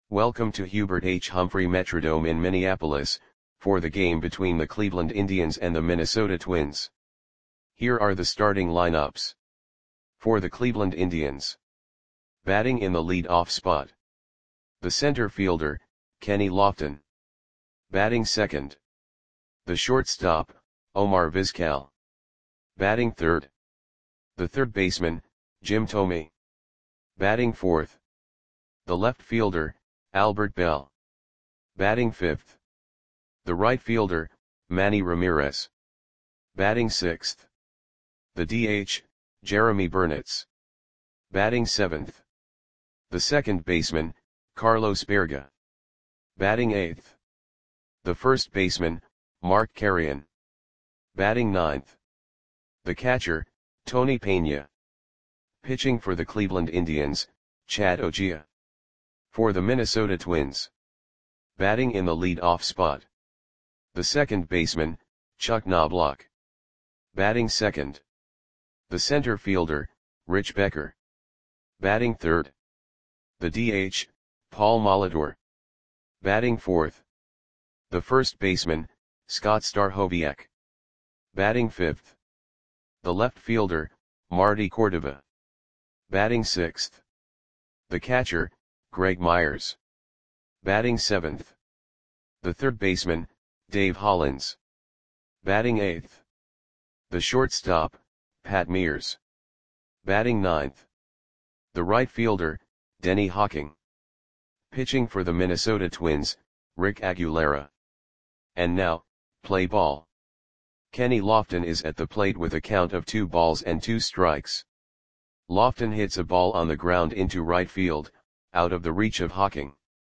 Welcome to Hubert H. Humphrey Metrodome in Minneapolis, for the game between the Cleveland Indians and the Minnesota Twins. Here are the starting lineups. For the Cleveland Indians. Batting in the lead-off spot. The center fielder, Kenny Lofton. Batting second. The shortstop, Omar Vizquel. Batting third. The third baseman, Jim Thome. Batting fourth. The left fielder, Albert Belle. Batting fifth. The right fielder, Manny Ramirez. Batting sixth. The DH, Jeremy Burnitz. Batting seventh. The second baseman, Carlos Berga. Batting eighth. The first baseman, Mark Carreon. Batting ninth. The catcher, Tony Pena. Pitching for the Cleveland Indians, Chad Ogea. For the Minnesota Twins. Batting in the lead-off spot. The second baseman, Chuck Knobloch. Batting second. The center fielder, Rich Becker. Batting third. The DH, Paul Molitor. Batting fourth. The first baseman, Scott Stachowiak. Batting fifth. The left fielder, Marty Cordova. Batting sixth. The catcher, Greg Myers. Batting seventh. The third baseman, Dave Hollins. Batting eighth. The shortstop, Pat Mears. Batting ninth. The right fielder, Denny Hawking. Pitching for the Minnesota Twins, Rick Aguilera. And now, play ball. Kenny Lofton is at the plate with a count of 2 balls and 2 strikes. Lofton hits a ball on the ground into right field, out of the reach of Hawking.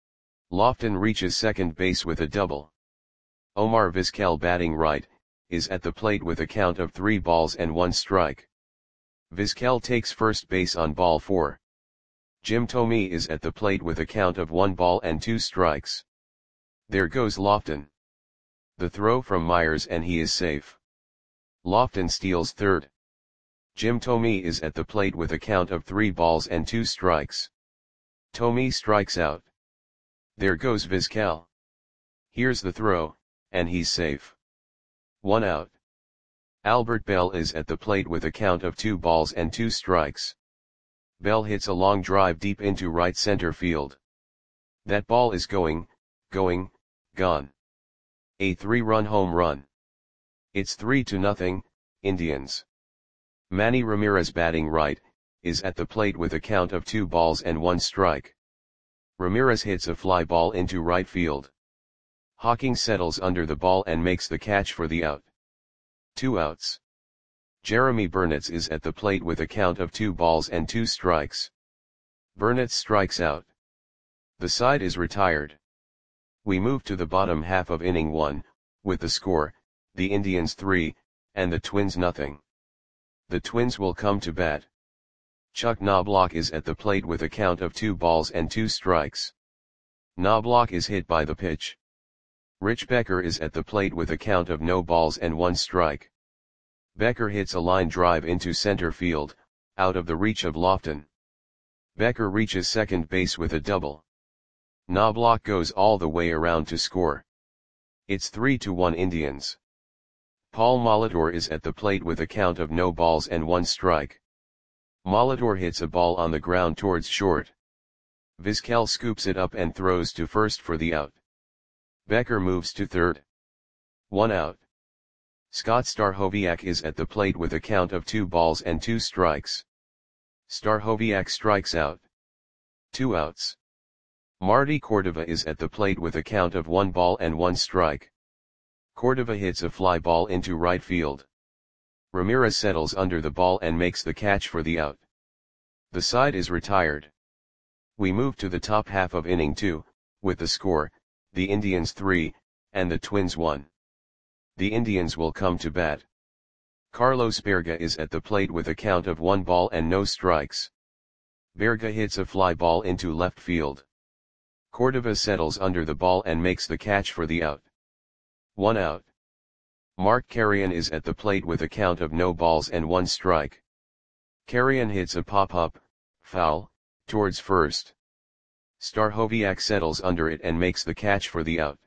Lofton reaches second base with a double. Omar Vizquel, batting right, is at the plate with a count of 3 balls and 1 strike. Vizquel takes first base on ball 4. Jim Thome is at the plate with a count of 1 ball and 2 strikes. There goes Lofton. The throw from Myers and he is safe. Lofton steals third. Jim Thome is at the plate with a count of 3 balls and 2 strikes. Thome strikes out. There goes Vizquel. Here's the throw, and he's safe. 1 out. Albert Belle is at the plate with a count of 2 balls and 2 strikes. Belle hits a long drive deep into right center field. That ball is gone. A 3-run home run. It's 3-0, Indians. Manny Ramirez, batting right, is at the plate with a count of 2 balls and 1 strike. Ramirez hits a fly ball into right field. Hawking settles under the ball and makes the catch for the out. 2 outs. Jeremy Burnitz is at the plate with a count of 2 balls and 2 strikes. Burnitz strikes out. The side is retired. We move to the bottom half of inning 1, with the score, the Indians 3, and the Twins nothing. The Twins will come to bat. Chuck Knobloch is at the plate with a count of 2 balls and 2 strikes. Knobloch is hit by the pitch. Rich Becker is at the plate with a count of no balls and 1 strike. Becker hits a line drive into center field, out of the reach of Lofton. Becker reaches second base with a double. Knobloch goes all the way around to score. It's 3-1 Indians. Paul Molitor is at the plate with a count of no balls and 1 strike. Molitor hits a ball on the ground towards short. Vizquel scoops it up and throws to first for the out. Becker moves to third. 1 out. Scott Stachowiak is at the plate with a count of 2 balls and 2 strikes. Stachowiak strikes out. 2 outs. Marty Cordova is at the plate with a count of 1 ball and 1 strike. Cordova hits a fly ball into right field. Ramirez settles under the ball and makes the catch for the out. The side is retired. We move to the top half of inning 2, with the score, the Indians 3, and the Twins 1. The Indians will come to bat. Carlos Berga is at the plate with a count of 1 ball and no strikes. Berga hits a fly ball into left field. Cordova settles under the ball and makes the catch for the out. 1 out. Mark Carreon is at the plate with a count of no balls and 1 strike. Carreon hits a pop-up, foul, towards first. Stachowiak settles under it and makes the catch for the out.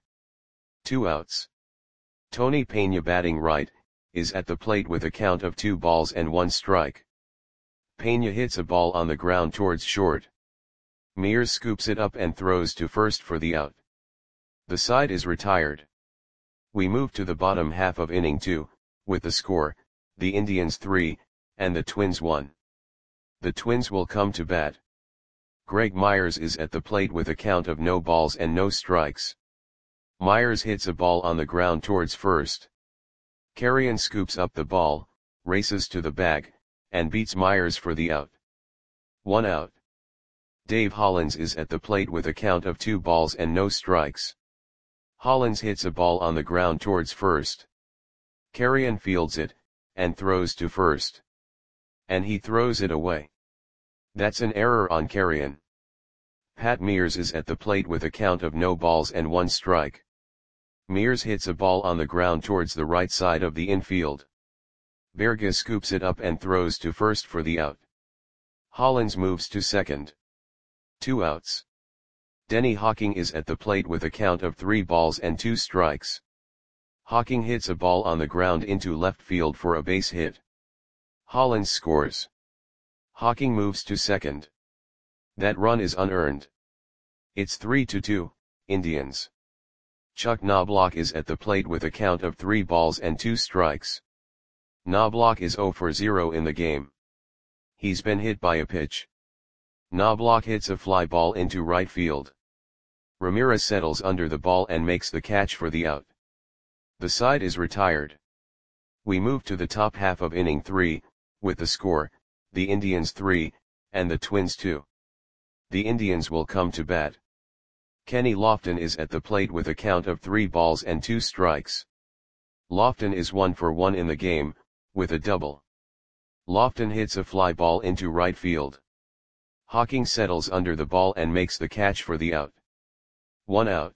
2 outs. Tony Peña batting right, is at the plate with a count of 2 balls and 1 strike. Peña hits a ball on the ground towards short. Mears scoops it up and throws to first for the out. The side is retired. We move to the bottom half of inning 2, with the score, the Indians 3, and the Twins 1. The Twins will come to bat. Greg Myers is at the plate with a count of no balls and no strikes. Myers hits a ball on the ground towards first. Carrion scoops up the ball, races to the bag, and beats Myers for the out. 1 out. Dave Hollins is at the plate with a count of 2 balls and no strikes. Hollins hits a ball on the ground towards first. Carrion fields it, and throws to first. And he throws it away. That's an error on Carrion. Pat Mears is at the plate with a count of no balls and 1 strike. Mears hits a ball on the ground towards the right side of the infield. Berga scoops it up and throws to first for the out. Hollins moves to second. 2 outs. Denny Hawking is at the plate with a count of 3 balls and 2 strikes. Hawking hits a ball on the ground into left field for a base hit. Hollins scores. Hawking moves to second. That run is unearned. It's 3-2, Indians. Chuck Knobloch is at the plate with a count of 3 balls and 2 strikes. Knobloch is 0 for 0 in the game. He's been hit by a pitch. Knobloch hits a fly ball into right field. Ramirez settles under the ball and makes the catch for the out. The side is retired. We move to the top half of inning 3, with the score, the Indians 3, and the Twins 2. The Indians will come to bat. Kenny Lofton is at the plate with a count of 3 balls and 2 strikes. Lofton is 1 for 1 in the game, with a double. Lofton hits a fly ball into right field. Hawking settles under the ball and makes the catch for the out. 1 out.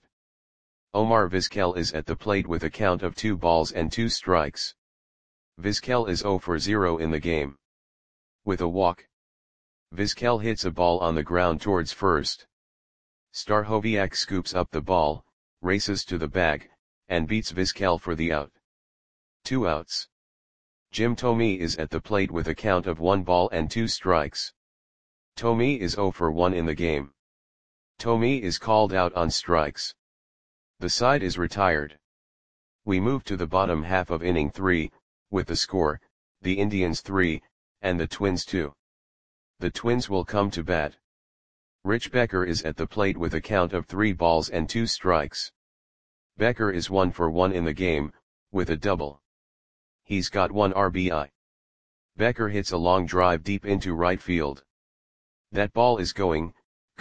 Omar Vizquel is at the plate with a count of 2 balls and 2 strikes. Vizquel is 0 for 0 in the game. With a walk. Vizquel hits a ball on the ground towards first. Stachowiak scoops up the ball, races to the bag, and beats Vizquel for the out. 2 outs. Jim Thome is at the plate with a count of 1 ball and 2 strikes. Thome is 0 for 1 in the game. Thome is called out on strikes. The side is retired. We move to the bottom half of inning 3, with the score, the Indians 3, and the Twins 2. The Twins will come to bat. Rich Becker is at the plate with a count of 3 balls and 2 strikes. Becker is 1 for 1 in the game, with a double. He's got 1 RBI. Becker hits a long drive deep into right field. That ball is gone.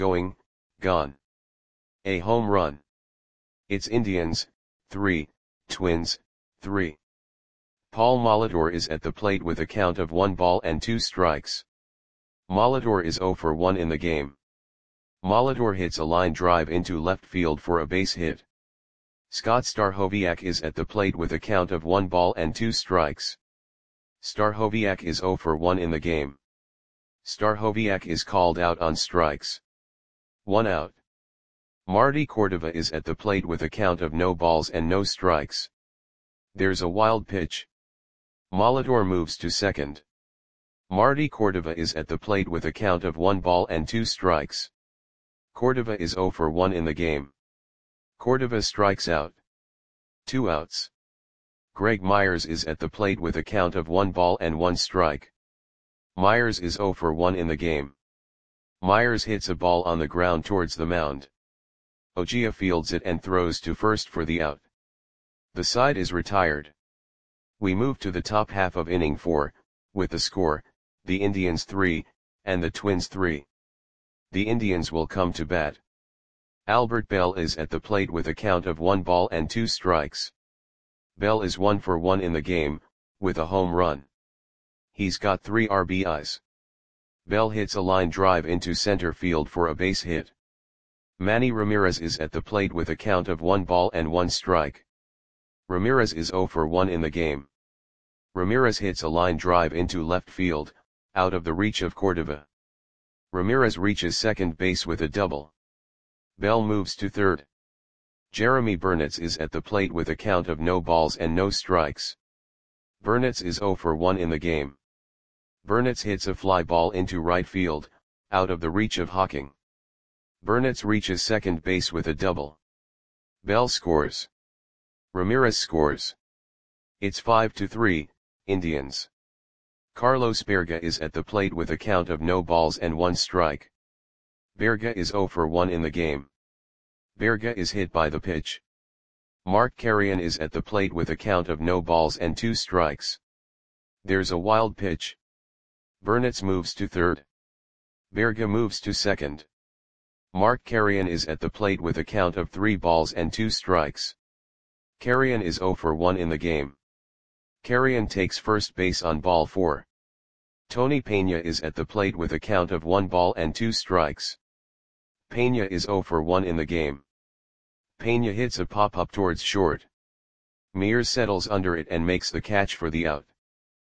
A home run. It's Indians, 3, Twins, 3. Paul Molitor is at the plate with a count of 1 ball and 2 strikes. Molitor is 0 for 1 in the game. Molitor hits a line drive into left field for a base hit. Scott Stachowiak is at the plate with a count of 1 ball and 2 strikes. Stachowiak is 0 for 1 in the game. Stachowiak is called out on strikes. 1 out. Marty Cordova is at the plate with a count of no balls and no strikes. There's a wild pitch. Molitor moves to second. Marty Cordova is at the plate with a count of 1 ball and 2 strikes. Cordova is 0 for 1 in the game. Cordova strikes out. 2 outs. Greg Myers is at the plate with a count of 1 ball and 1 strike. Myers is 0 for 1 in the game. Myers hits a ball on the ground towards the mound. Ojia fields it and throws to first for the out. The side is retired. We move to the top half of inning 4, with the score, the Indians 3, and the Twins 3. The Indians will come to bat. Albert Bell is at the plate with a count of 1 ball and 2 strikes. Bell is 1 for 1 in the game, with a home run. He's got 3 RBIs. Bell hits a line drive into center field for a base hit. Manny Ramirez is at the plate with a count of 1 ball and 1 strike. Ramirez is 0 for 1 in the game. Ramirez hits a line drive into left field, out of the reach of Cordova. Ramirez reaches second base with a double. Bell moves to third. Jeremy Burnitz is at the plate with a count of no balls and no strikes. Burnitz is 0 for 1 in the game. Burnitz hits a fly ball into right field, out of the reach of Hocking. Burnitz reaches second base with a double. Bell scores. Ramirez scores. It's 5-3, Indians. Carlos Berga is at the plate with a count of no balls and 1 strike. Berga is 0 for 1 in the game. Berga is hit by the pitch. Mark Carrion is at the plate with a count of no balls and 2 strikes. There's a wild pitch. Burnitz moves to third. Berga moves to second. Mark Carrion is at the plate with a count of 3 balls and 2 strikes. Carrion is 0 for 1 in the game. Carrion takes first base on ball 4. Tony Peña is at the plate with a count of 1 ball and 2 strikes. Peña is 0 for 1 in the game. Peña hits a pop-up towards short. Mears settles under it and makes the catch for the out.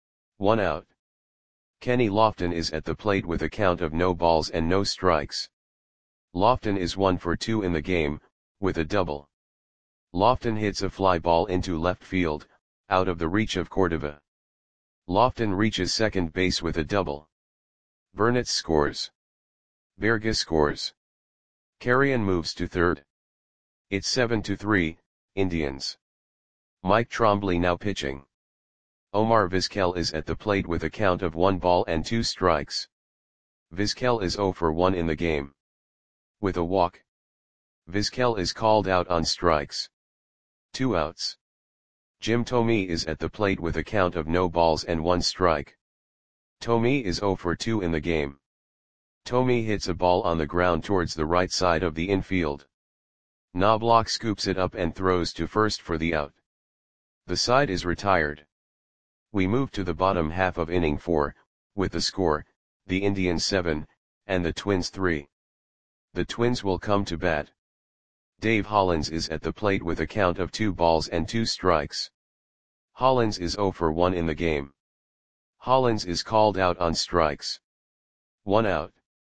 1 out. Kenny Lofton is at the plate with a count of no balls and no strikes. Lofton is 1 for 2 in the game, with a double. Lofton hits a fly ball into left field, out of the reach of Cordova. Lofton reaches second base with a double. Burnitz scores. Berga scores. Carrion moves to third. It's 7-3, Indians. Mike Trombley now pitching. Omar Vizquel is at the plate with a count of 1 ball and 2 strikes. Vizquel is 0 for 1 in the game. With a walk. Vizquel is called out on strikes. 2 outs. Jim Thome is at the plate with a count of no balls and 1 strike. Thome is 0 for 2 in the game. Thome hits a ball on the ground towards the right side of the infield. Knobloch scoops it up and throws to first for the out. The side is retired. We move to the bottom half of inning 4, with the score, the Indians 7, and the Twins 3. The Twins will come to bat. Dave Hollins is at the plate with a count of 2 balls and 2 strikes. Hollins is 0 for 1 in the game. Hollins is called out on strikes. 1 out.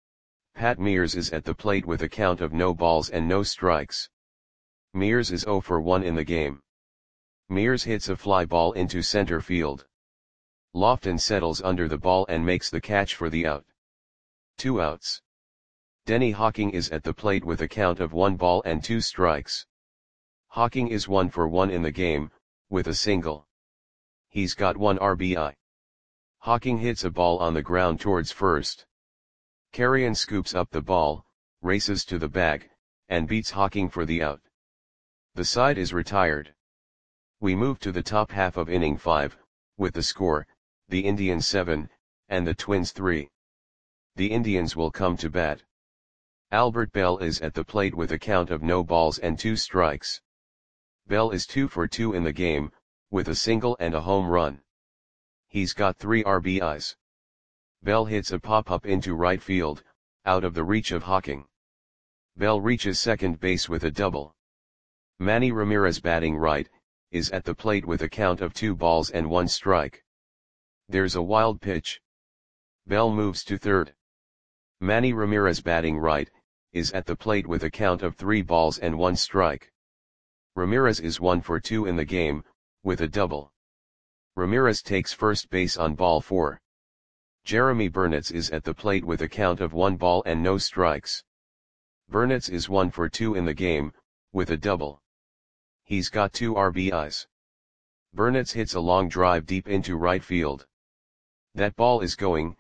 Pat Mears is at the plate with a count of no balls and no strikes. Mears is 0 for 1 in the game. Mears hits a fly ball into center field. Lofton settles under the ball and makes the catch for the out. 2 outs. Denny Hocking is at the plate with a count of 1 ball and 2 strikes. Hocking is 1 for 1 in the game, with a single. He's got 1 RBI. Hocking hits a ball on the ground towards first. Carrion scoops up the ball, races to the bag, and beats Hocking for the out. The side is retired. We move to the top half of inning 5, with the score, the Indians 7, and the Twins 3. The Indians will come to bat. Albert Bell is at the plate with a count of no balls and 2 strikes. Bell is 2 for 2 in the game, with a single and a home run. He's got 3 RBIs. Bell hits a pop-up into right field, out of the reach of Hocking. Bell reaches second base with a double. Manny Ramirez, batting right, is at the plate with a count of 2 balls and 1 strike. There's a wild pitch. Bell moves to third. Manny Ramirez, batting right, is at the plate with a count of 3 balls and 1 strike. Ramirez is 1 for 2 in the game, with a double. Ramirez takes first base on ball 4. Jeremy Burnitz is at the plate with a count of 1 ball and no strikes. Burnitz is 1 for 2 in the game, with a double. He's got 2 RBIs. Burnitz hits a long drive deep into right field. That ball is gone.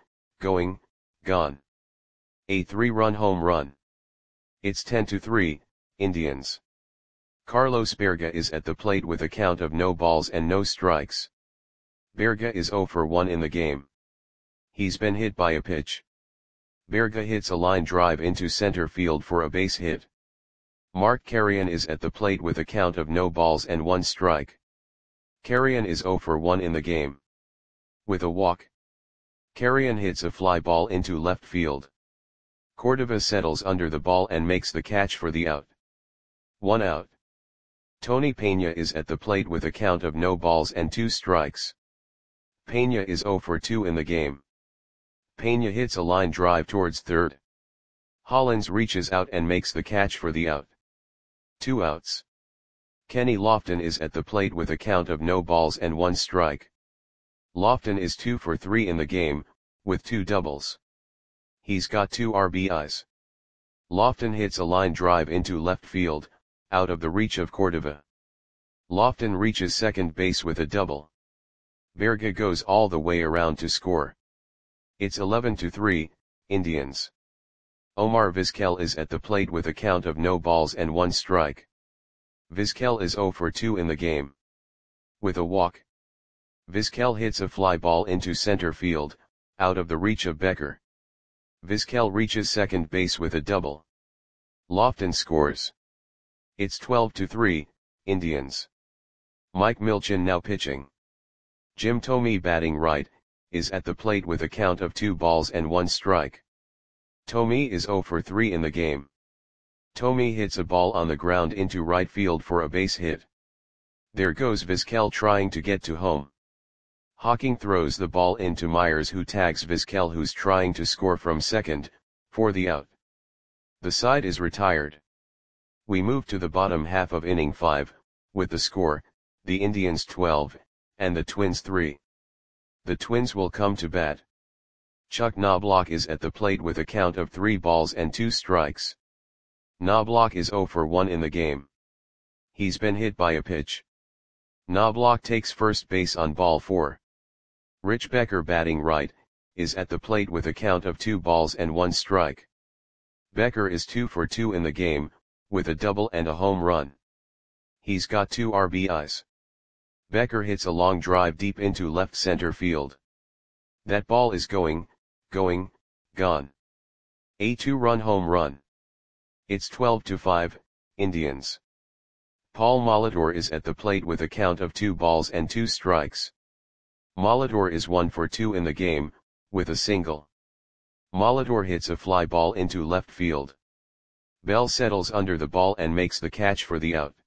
A 3-run home run. It's 10-3, Indians. Carlos Berga is at the plate with a count of no balls and no strikes. Berga is 0 for 1 in the game. He's been hit by a pitch. Berga hits a line drive into center field for a base hit. Mark Carrion is at the plate with a count of no balls and 1 strike. Carrion is 0 for 1 in the game. With a walk. Carrion hits a fly ball into left field. Cordova settles under the ball and makes the catch for the out. 1 out. Tony Peña is at the plate with a count of no balls and 2 strikes. Peña is 0 for 2 in the game. Peña hits a line drive towards third. Hollins reaches out and makes the catch for the out. 2 outs. Kenny Lofton is at the plate with a count of no balls and 1 strike. Lofton is 2 for 3 in the game, with 2 doubles. He's got 2 RBIs. Lofton hits a line drive into left field, out of the reach of Cordova. Lofton reaches second base with a double. Berga goes all the way around to score. It's 11-3, Indians. Omar Vizquel is at the plate with a count of no balls and 1 strike. Vizquel is 0 for 2 in the game. With a walk. Vizquel hits a fly ball into center field, out of the reach of Becker. Vizquel reaches second base with a double. Lofton scores. It's 12-3, Indians. Mike Milchin now pitching. Jim Thome batting right, is at the plate with a count of 2 balls and 1 strike. Thome is 0 for 3 in the game. Thome hits a ball on the ground into right field for a base hit. There goes Vizquel trying to get to home. Hawking throws the ball into Myers, who tags Vizquel, who's trying to score from second, for the out. The side is retired. We move to the bottom half of inning 5, with the score, the Indians 12, and the Twins 3. The Twins will come to bat. Chuck Knobloch is at the plate with a count of 3 balls and 2 strikes. Knobloch is 0 for 1 in the game. He's been hit by a pitch. Knobloch takes first base on ball 4. Rich Becker batting right, is at the plate with a count of 2 balls and 1 strike. Becker is 2 for 2 in the game, with a double and a home run. He's got 2 RBIs. Becker hits a long drive deep into left center field. That ball is going, gone. A 2-run home run. It's 12-5, Indians. Paul Molitor is at the plate with a count of 2 balls and 2 strikes. Molitor is 1 for 2 in the game, with a single. Molitor hits a fly ball into left field. Bell settles under the ball and makes the catch for the out.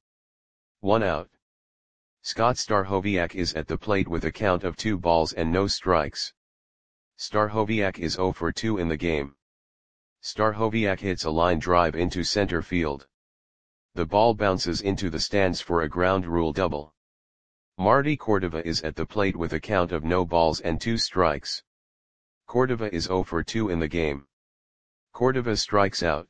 1 out. Scott Stachowiak is at the plate with a count of 2 balls and no strikes. Stachowiak is 0 for 2 in the game. Stachowiak hits a line drive into center field. The ball bounces into the stands for a ground rule double. Marty Cordova is at the plate with a count of no balls and 2 strikes. Cordova is 0 for 2 in the game. Cordova strikes out.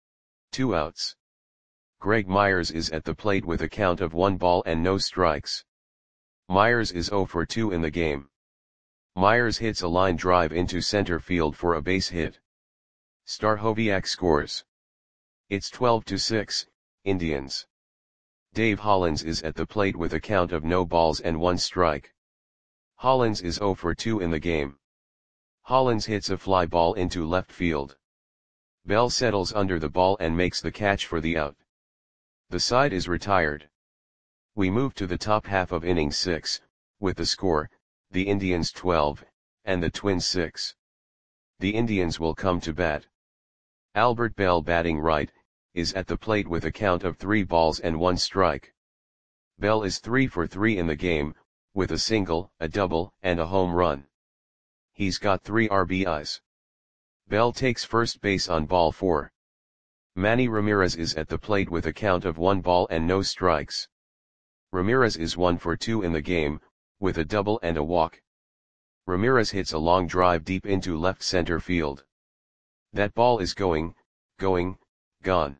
2 outs. Greg Myers is at the plate with a count of 1 ball and no strikes. Myers is 0 for 2 in the game. Myers hits a line drive into center field for a base hit. Stachowiak scores. It's 12-6, Indians. Dave Hollins is at the plate with a count of no balls and 1 strike. Hollins is 0 for 2 in the game. Hollins hits a fly ball into left field. Bell settles under the ball and makes the catch for the out. The side is retired. We move to the top half of inning 6, with the score, the Indians 12, and the Twins 6. The Indians will come to bat. Albert Bell batting right, is at the plate with a count of 3 balls and 1 strike. Bell is 3 for 3 in the game, with a single, a double, and a home run. He's got 3 RBIs. Bell takes first base on ball 4. Manny Ramirez is at the plate with a count of 1 ball and no strikes. Ramirez is 1 for 2 in the game, with a double and a walk. Ramirez hits a long drive deep into left center field. That ball is going, gone.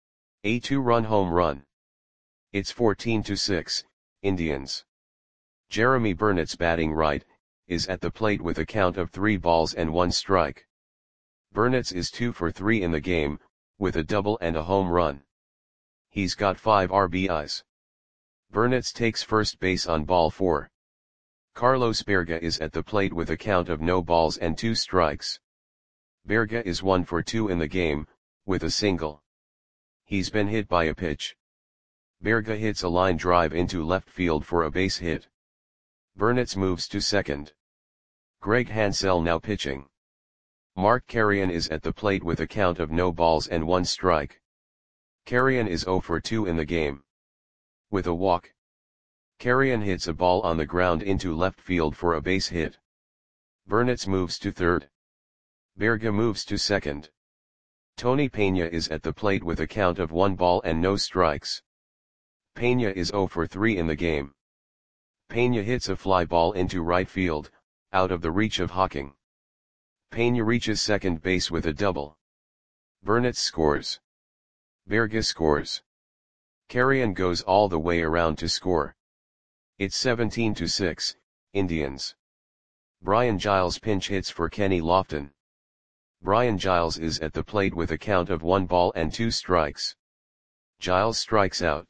A 2-run home run. It's 14-6, Indians. Jeremy Burnett's batting right, is at the plate with a count of 3 balls and 1 strike. Burnett's is 2 for 3 in the game, with a double and a home run. He's got 5 RBIs. Burnett's takes first base on ball 4. Carlos Berga is at the plate with a count of no balls and 2 strikes. Berga is 1 for 2 in the game, with a single. He's been hit by a pitch. Berga hits a line drive into left field for a base hit. Burnett's moves to second. Greg Hansell now pitching. Mark Carrion is at the plate with a count of no balls and 1 strike. Carrion is 0 for 2 in the game. With a walk. Carrion hits a ball on the ground into left field for a base hit. Burnett's moves to third. Berga moves to second. Tony Peña is at the plate with a count of 1 ball and no strikes. Peña is 0 for 3 in the game. Peña hits a fly ball into right field, out of the reach of Hocking. Peña reaches second base with a double. Burnett scores. Berga scores. Carrion goes all the way around to score. It's 17-6, Indians. Brian Giles pinch hits for Kenny Lofton. Brian Giles is at the plate with a count of 1 ball and 2 strikes. Giles strikes out.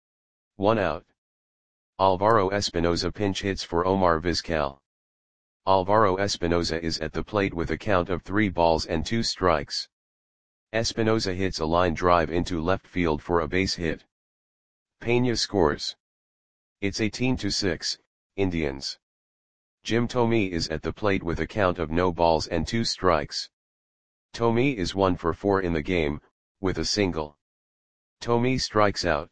1 out. Alvaro Espinoza pinch hits for Omar Vizcal. Alvaro Espinoza is at the plate with a count of 3 balls and 2 strikes. Espinoza hits a line drive into left field for a base hit. Peña scores. It's 18-6, Indians. Jim Thome is at the plate with a count of no balls and 2 strikes. Thome is 1 for 4 in the game, with a single. Thome strikes out.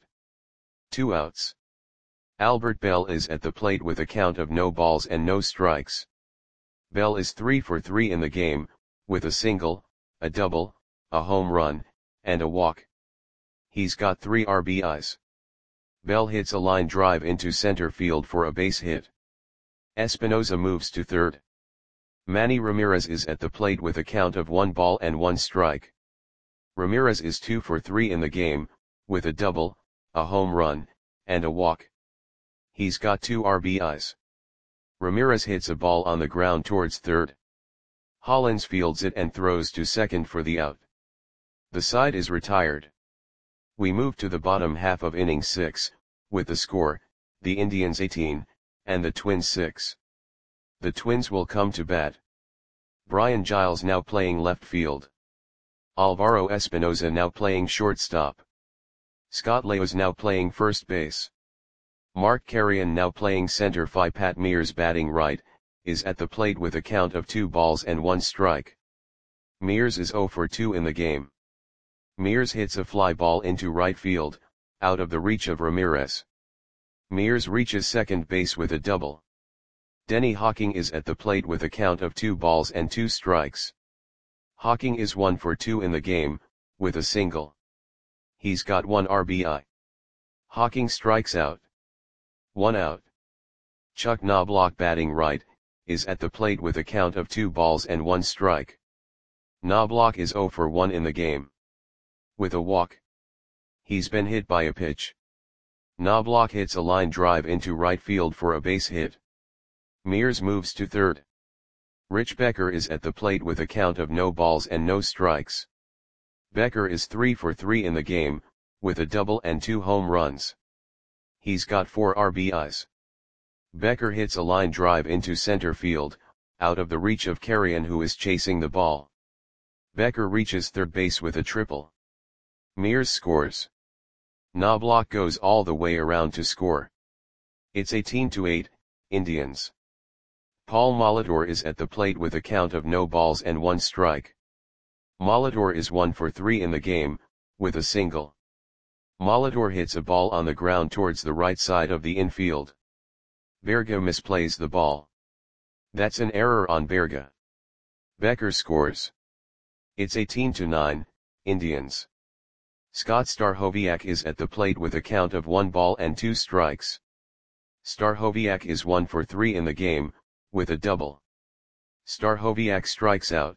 2 outs. Albert Bell is at the plate with a count of no balls and no strikes. Bell is 3 for 3 in the game, with a single, a double, a home run, and a walk. He's got 3 RBIs. Bell hits a line drive into center field for a base hit. Espinoza moves to third. Manny Ramirez is at the plate with a count of 1 ball and 1 strike. Ramirez is 2 for 3 in the game, with a double, a home run, and a walk. He's got 2 RBIs. Ramirez hits a ball on the ground towards third. Hollins fields it and throws to second for the out. The side is retired. We move to the bottom half of inning 6, with the score, the Indians 18, and the Twins 6. The Twins will come to bat. Brian Giles now playing left field. Alvaro Espinoza now playing shortstop. Scott Leos now playing first base. Mark Carrion now playing center. Pat Mears batting right, is at the plate with a count of 2 balls and 1 strike. Mears is 0 for 2 in the game. Mears hits a fly ball into right field, out of the reach of Ramirez. Mears reaches second base with a double. Denny Hocking is at the plate with a count of 2 balls and 2 strikes. Hocking is 1 for 2 in the game, with a single. He's got 1 RBI. Hocking strikes out. 1 out. Chuck Knobloch batting right, is at the plate with a count of 2 balls and 1 strike. Knobloch is 0 for 1 in the game. With a walk. He's been hit by a pitch. Knobloch hits a line drive into right field for a base hit. Mears moves to third. Rich Becker is at the plate with a count of no balls and no strikes. Becker is 3 for 3 in the game, with a double and 2 home runs. He's got 4 RBIs. Becker hits a line drive into center field, out of the reach of Carrion, who is chasing the ball. Becker reaches third base with a triple. Mears scores. Knobloch goes all the way around to score. It's 18-8, Indians. Paul Molitor is at the plate with a count of no balls and 1 strike. Molitor is 1 for 3 in the game, with a single. Molitor hits a ball on the ground towards the right side of the infield. Berga misplays the ball. That's an error on Berga. Becker scores. It's 18-9, Indians. Scott Stachowiak is at the plate with a count of 1 ball and 2 strikes. Stachowiak is 1 for 3 in the game, with a double. Stachowiak strikes out.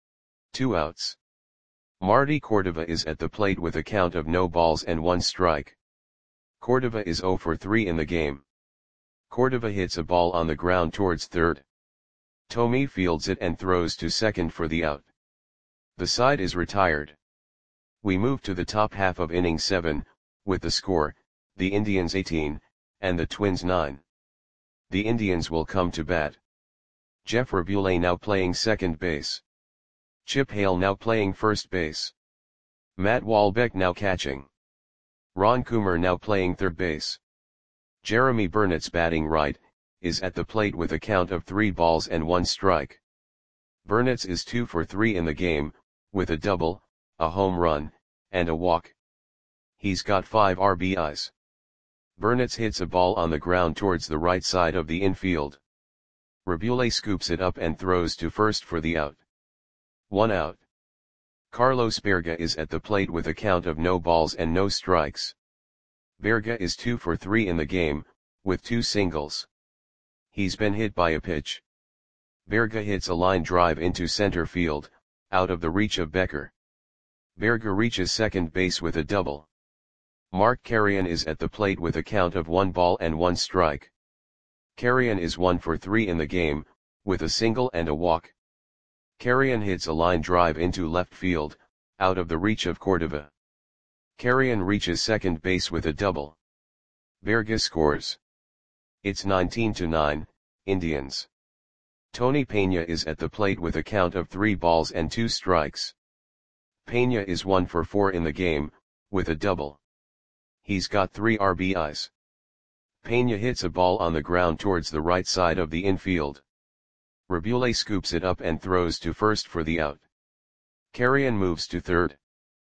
2 outs. Marty Cordova is at the plate with a count of no balls and 1 strike. Cordova is 0 for 3 in the game. Cordova hits a ball on the ground towards third. Thome fields it and throws to second for the out. The side is retired. We move to the top half of inning 7, with the score, the Indians 18, and the Twins 9. The Indians will come to bat. Jeff Rabule now playing second base. Chip Hale now playing first base. Matt Walbeck now catching. Ron Coomer now playing third base. Jeremy Burnett's batting right, is at the plate with a count of 3 balls and 1 strike. Burnett's is 2 for 3 in the game, with a double, a home run, and a walk. He's got 5 RBIs. Burnett's hits a ball on the ground towards the right side of the infield. Rabule scoops it up and throws to first for the out. 1 out. Carlos Berga is at the plate with a count of no balls and no strikes. Berga is 2 for 3 in the game, with 2 singles. He's been hit by a pitch. Berga hits a line drive into center field, out of the reach of Becker. Berga reaches second base with a double. Mark Carrion is at the plate with a count of 1 ball and 1 strike. Carrion is 1 for 3 in the game, with a single and a walk. Carrion hits a line drive into left field, out of the reach of Cordova. Carrion reaches second base with a double. Berga scores. It's 19-9, Indians. Tony Peña is at the plate with a count of 3 balls and 2 strikes. Peña is 1 for 4 in the game, with a double. He's got 3 RBIs. Peña hits a ball on the ground towards the right side of the infield. Rabule scoops it up and throws to first for the out. Carrion moves to third.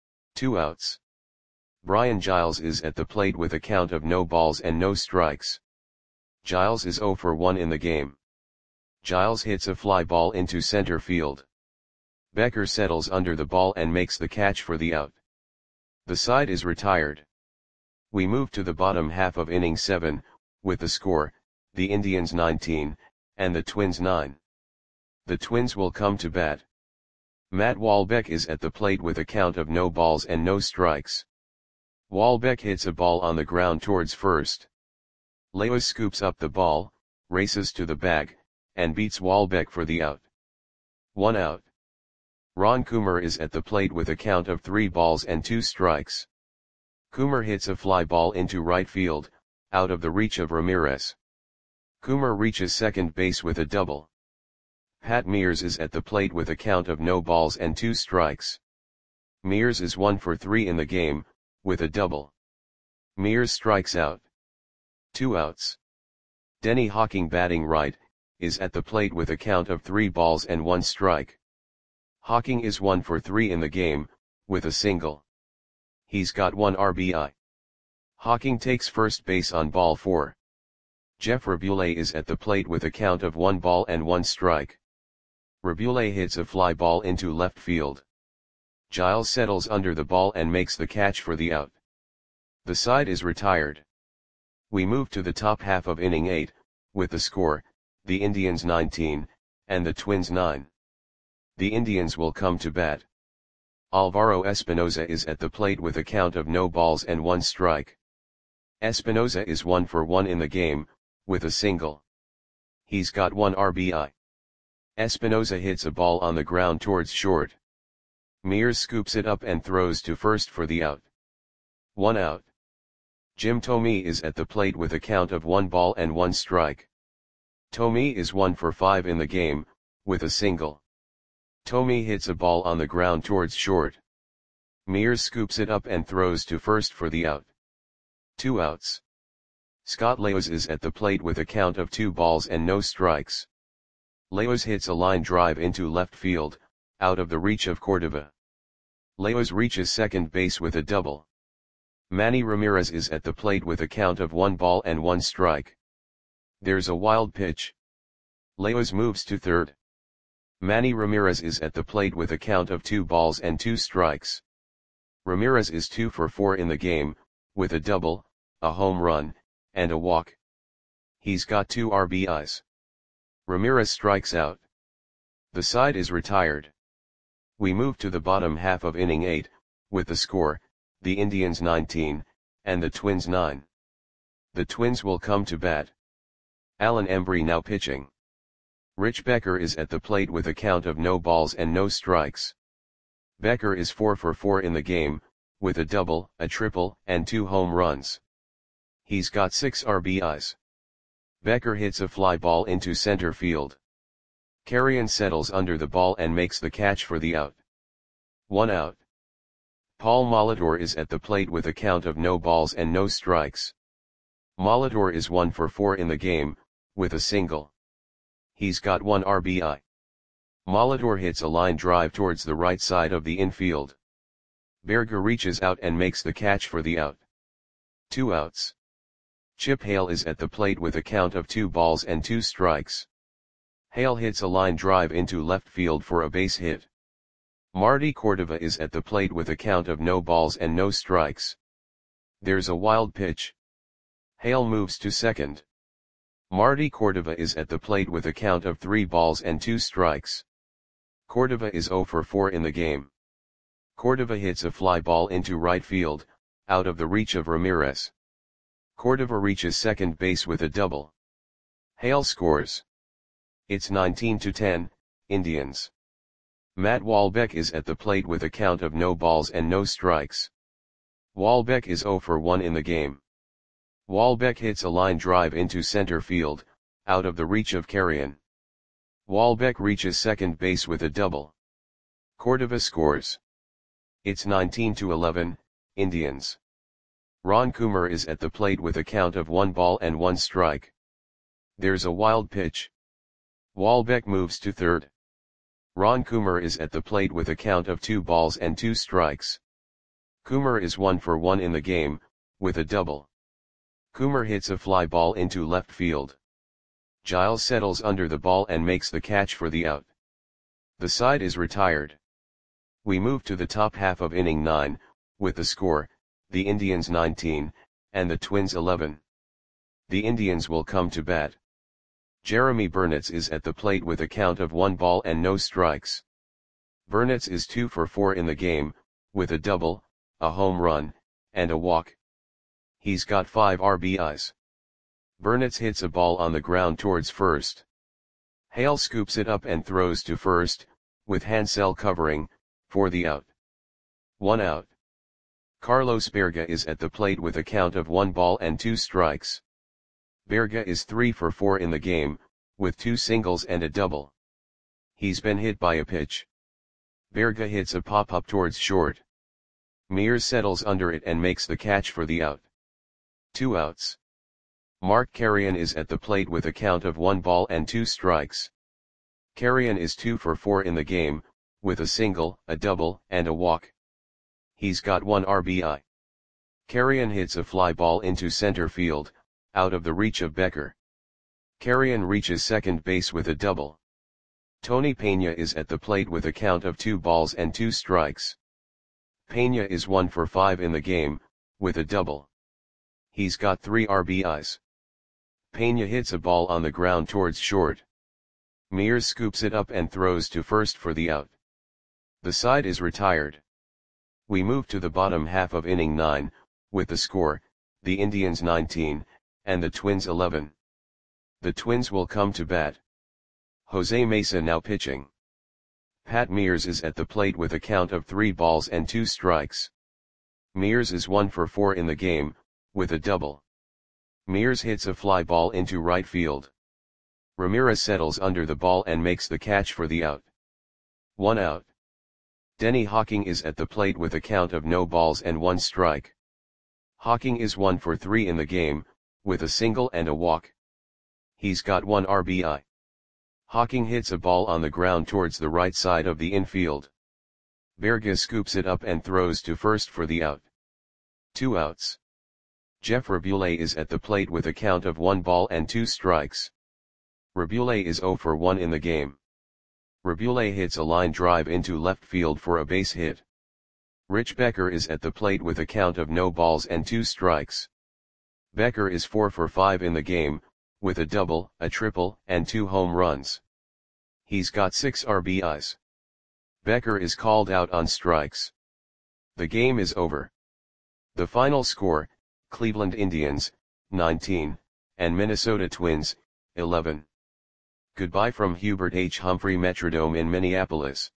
2 outs. Brian Giles is at the plate with a count of no balls and no strikes. Giles is 0 for 1 in the game. Giles hits a fly ball into center field. Becker settles under the ball and makes the catch for the out. The side is retired. We move to the bottom half of inning 7, with the score, the Indians 19, and the Twins 9. The Twins will come to bat. Matt Walbeck is at the plate with a count of no balls and no strikes. Walbeck hits a ball on the ground towards first. Leos scoops up the ball, races to the bag, and beats Walbeck for the out. 1 out. Ron Coomer is at the plate with a count of 3 balls and 2 strikes. Coomer hits a fly ball into right field, out of the reach of Ramirez. Coomer reaches second base with a double. Pat Mears is at the plate with a count of no balls and 2 strikes. Mears is 1 for 3 in the game, with a double. Mears strikes out. 2 outs. Denny Hawking, batting right, is at the plate with a count of 3 balls and 1 strike. Hawking is 1 for 3 in the game, with a single. He's got 1 RBI. Hawking takes first base on ball 4. Jeff Rabule is at the plate with a count of 1 ball and 1 strike. Rabule hits a fly ball into left field. Giles settles under the ball and makes the catch for the out. The side is retired. We move to the top half of inning 8, with the score, the Indians 19, and the Twins 9. The Indians will come to bat. Alvaro Espinoza is at the plate with a count of no balls and 1 strike. Espinoza is 1 for 1 in the game, with a single. He's got 1 RBI. Espinoza hits a ball on the ground towards short. Mears scoops it up and throws to first for the out. 1 out. Jim Thome is at the plate with a count of 1 ball and 1 strike. Thome is 1 for 5 in the game, with a single. Thome hits a ball on the ground towards short. Mears scoops it up and throws to first for the out. 2 outs. Scott Leos is at the plate with a count of 2 balls and no strikes. Leos hits a line drive into left field, out of the reach of Cordova. Leos reaches second base with a double. Manny Ramirez is at the plate with a count of 1 ball and 1 strike. There's a wild pitch. Leos moves to third. Manny Ramirez is at the plate with a count of 2 balls and 2 strikes. Ramirez is 2 for 4 in the game, with a double, a home run, and a walk. He's got 2 RBIs. Ramirez strikes out. The side is retired. We move to the bottom half of inning 8, with the score, the Indians 19, and the Twins 9. The Twins will come to bat. Alan Embry now pitching. Rich Becker is at the plate with a count of no balls and no strikes. Becker is 4 for 4 in the game, with a double, a triple, and 2 home runs. He's got 6 RBIs. Becker hits a fly ball into center field. Carrion settles under the ball and makes the catch for the out. 1 out. Paul Molitor is at the plate with a count of no balls and no strikes. Molitor is 1 for 4 in the game, with a single. He's got 1 RBI. Molitor hits a line drive towards the right side of the infield. Berga reaches out and makes the catch for the out. 2 outs. Chip Hale is at the plate with a count of 2 balls and 2 strikes. Hale hits a line drive into left field for a base hit. Marty Cordova is at the plate with a count of no balls and no strikes. There's a wild pitch. Hale moves to second. Marty Cordova is at the plate with a count of 3 balls and 2 strikes. Cordova is 0 for 4 in the game. Cordova hits a fly ball into right field, out of the reach of Ramirez. Cordova reaches second base with a double. Hale scores. It's 19-10, Indians. Matt Wahlbeck is at the plate with a count of no balls and no strikes. Wahlbeck is 0 for 1 in the game. Wahlbeck hits a line drive into center field, out of the reach of Carrion. Wahlbeck reaches second base with a double. Cordova scores. It's 19-11, Indians. Ron Coomer is at the plate with a count of 1 ball and 1 strike. There's a wild pitch. Wahlbeck moves to third. Ron Coomer is at the plate with a count of 2 balls and 2 strikes. Coomer is 1 for 1 in the game, with a double. Coomer hits a fly ball into left field. Giles settles under the ball and makes the catch for the out. The side is retired. We move to the top half of inning 9, with the score, the Indians 19, and the Twins 11. The Indians will come to bat. Jeremy Burnitz is at the plate with a count of 1 ball and no strikes. Burnitz is 2 for 4 in the game, with a double, a home run, and a walk. He's got 5 RBIs. Burnitz hits a ball on the ground towards first. Hale scoops it up and throws to first, with Hansel covering, for the out. 1 out. Carlos Berga is at the plate with a count of 1 ball and 2 strikes. Berga is 3 for 4 in the game, with 2 singles and a double. He's been hit by a pitch. Berga hits a pop-up towards short. Mears settles under it and makes the catch for the out. 2 outs. Mark Carrion is at the plate with a count of 1 ball and 2 strikes. Carrion is 2 for 4 in the game, with a single, a double, and a walk. He's got 1 RBI. Carrion hits a fly ball into center field, out of the reach of Becker. Carrion reaches second base with a double. Tony Pena is at the plate with a count of 2 balls and 2 strikes. Pena is 1 for 5 in the game, with a double. He's got 3 RBIs. Pena hits a ball on the ground towards short. Mears scoops it up and throws to first for the out. The side is retired. We move to the bottom half of inning 9, with the score, the Indians 19, and the Twins 11. The Twins will come to bat. Jose Mesa now pitching. Pat Mears is at the plate with a count of 3 balls and 2 strikes. Mears is 1 for 4 in the game, with a double. Mears hits a fly ball into right field. Ramirez settles under the ball and makes the catch for the out. 1 out. Denny Hawking is at the plate with a count of no balls and 1 strike. Hawking is 1 for 3 in the game, with a single and a walk. He's got 1 RBI. Hawking hits a ball on the ground towards the right side of the infield. Berga scoops it up and throws to first for the out. 2 outs. Jeff Rabule is at the plate with a count of 1 ball and 2 strikes. Rabule is 0 for 1 in the game. Rabule hits a line drive into left field for a base hit. Rich Becker is at the plate with a count of no balls and 2 strikes. Becker is 4 for 5 in the game, with a double, a triple, and 2 home runs. He's got 6 RBIs. Becker is called out on strikes. The game is over. The final score, Cleveland Indians, 19, and Minnesota Twins, 11. Goodbye from Hubert H. Humphrey Metrodome in Minneapolis.